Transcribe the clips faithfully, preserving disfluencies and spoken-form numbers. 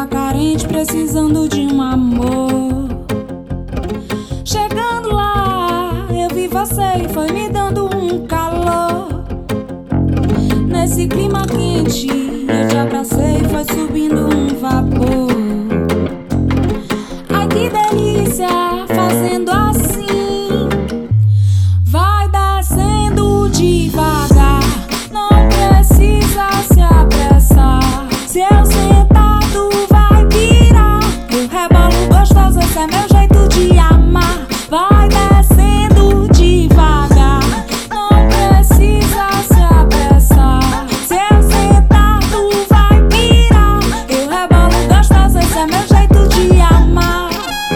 carente, precisando de um amor. Chegando lá, eu vi você e foi me dando um calor. Nesse clima quente, eu te abracei e foi subindo um vapor. Ai, que delícia, fazendo assim. Vai descendo devagar, não precisa se apressar. Se eu sentar, tu vai pirar. Eu rebolo gostoso, esse é meu jeito de amar. Vai descendo devagar, não precisa se apressar. Se eu sentar, tu vai pirar. Eu rebolo gostoso, esse é meu jeito de amar.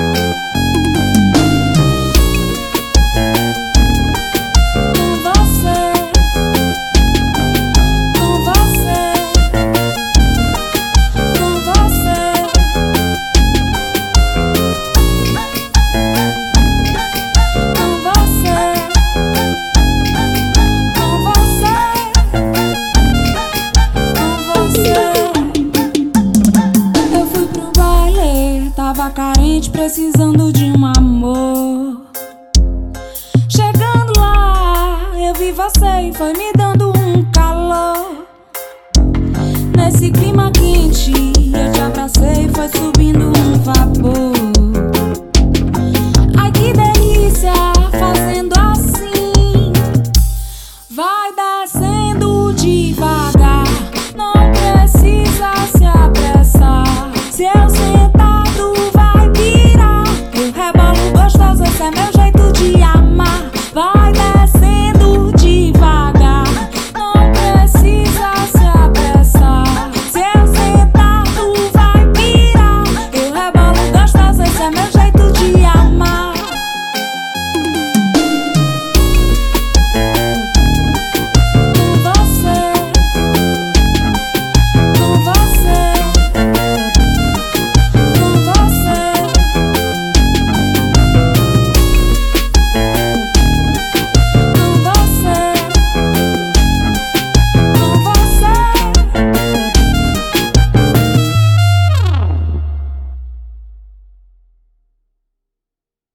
Tava carente, precisando de um amor. Chegando lá, eu vi você e foi me dando